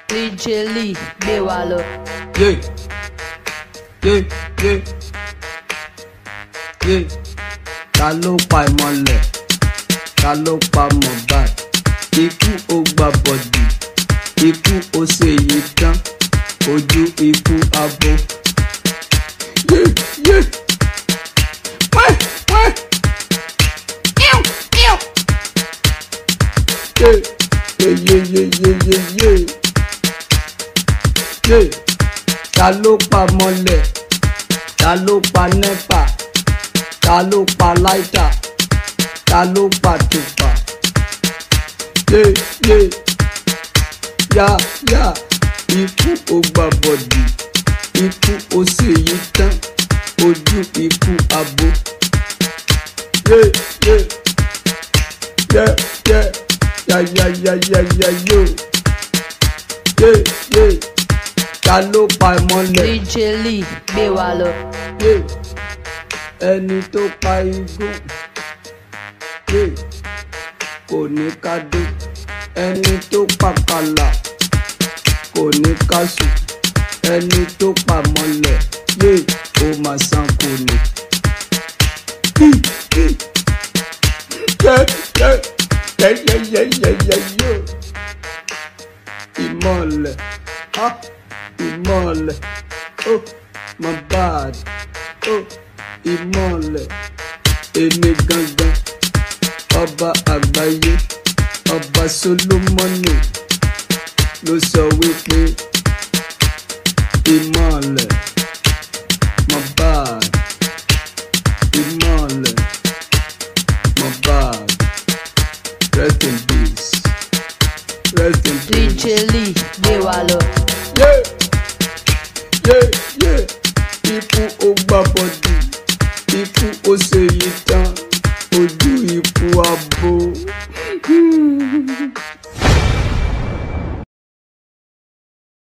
DJ Lee gbé wa lọ. Yeah, yeah, yeah, yeah. Ta ló pa ìmọ̀lẹ̀? Ta ló pa Mohbad? Ikú ó gba bọ̀dì, ikú ó ṣe yìí tán, ojú ikú abo. Yeah, yeah. Wẹ́, wẹ́. Ew, ew. Yeah, yeah, yeah, yeah, yeah, yeah. Yeah. Ta ló pa mọ́lẹ̀? Ta ló pa nẹ́pà? Ta ló pa láìtà? Ta ló pa tùpà? Yeah, yeah. Yá, yá. Ikú ó gba bọ̀dì, ikú ó sì yí tán, ojú ikú abo. Yeah, yeah. Yeah, yeah. Yeah, yeah, yeah, yeah, yeah, yo. Yeah, yeah. Ta ló pa ìmọ̀lẹ̀? DJ Lee gbé wa lọ. Yeah. Ẹni tó pa igún, yeah, kò ní ká dé. Ẹni tó pa kàlà, kò ní ká sùn. Ẹni tó pa mọ́lẹ̀, yeah, ó máa san kò ní. Yeah, yeah, yeah, yeah, yeah, yeah, yeah, yo. Ìmọ̀lẹ̀, ah, ìmọ̀lẹ̀, oh, Mohbad, oh, ìmọ̀lẹ̀, èmi gangan, ọba àgbáyé, ọba Solomoni ló sọ wípé ìmọ̀lẹ̀, Mohbad, ìmọ̀lẹ̀, Mohbad, rest in peace, rest in peace. DJ Lee gbé wa lọ. Yeah, yeah, yeah. Ikú ó gba bọ̀dì, ikú ó ṣe yìí tán, ojú ikú abo.